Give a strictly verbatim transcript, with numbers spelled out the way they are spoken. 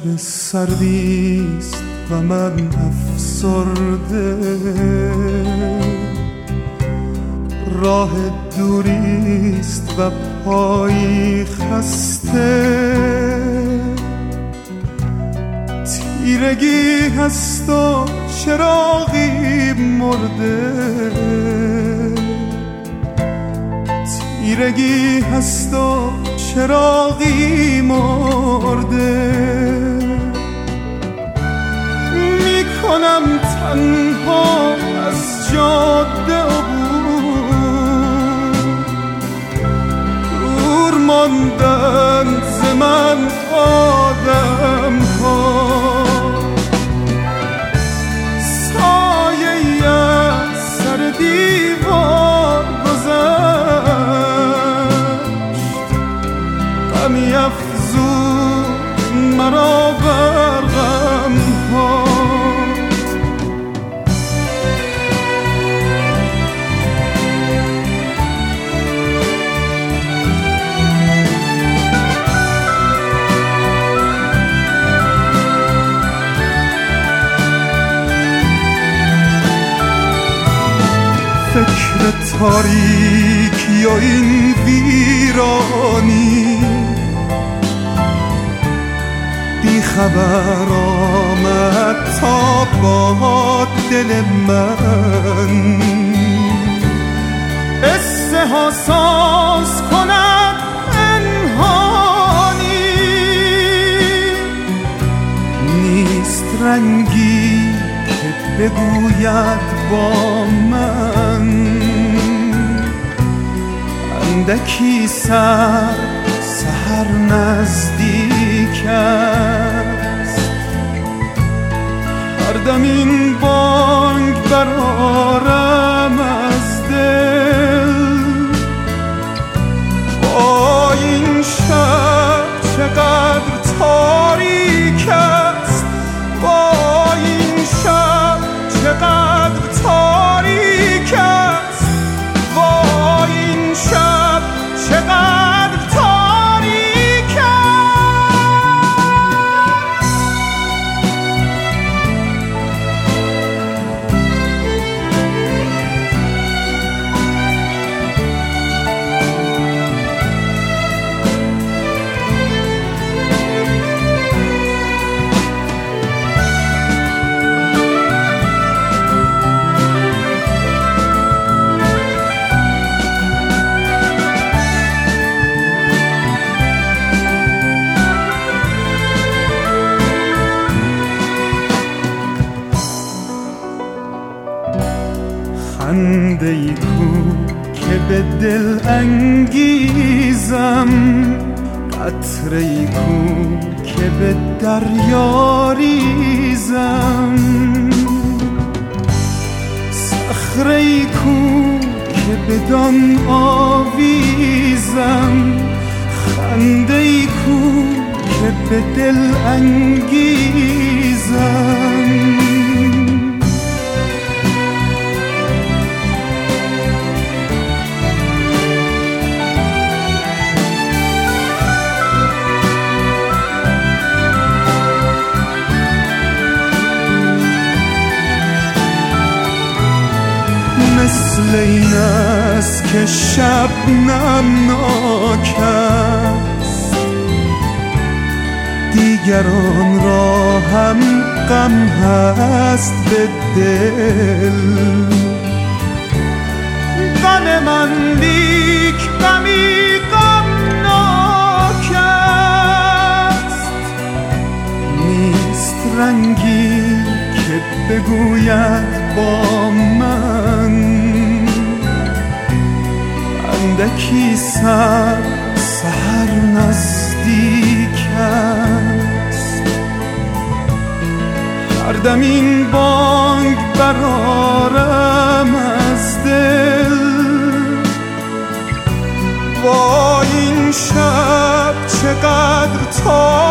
شب سردیست و من افسرده، راه دوریست و پایی خسته، تیرگی هست و چراغی مرده، تیرگی هست و چراغی مرده. میکنم تنها از جاده عبور، دور ماندن ز من آدم ها، سایه از سر دیوار گذشت، غمی افزود مرا بر غم ها. فکر تاریکی و این ویرانی، بی خبر آمد تا با دل من، قصه ها ساز کند پنهانی، نیست رنگی که بگوید با من، اندکی سر سحر نزدیک است، هر دم این بانگ برآرم از دل، با این شب چقدر تاریک است، با این شب چقدر تاریک است، با این شب چقدر تاریک است. خنده ای کو که به دل انگیزم، قطره ای کو که به دریا ریزم، صخره ای کو که بدان آویزم، خنده ای کو که به دل انگیزم. مثل این است که شب نمناک است، دیگران را هم غم هست به دل، غم من لیک غمی غمناک است، نیست رنگی که بگوید با من، اندکی سر سحر نزدیک است، هر دم این بانگ برآرم از دل، با این شب چقدر تا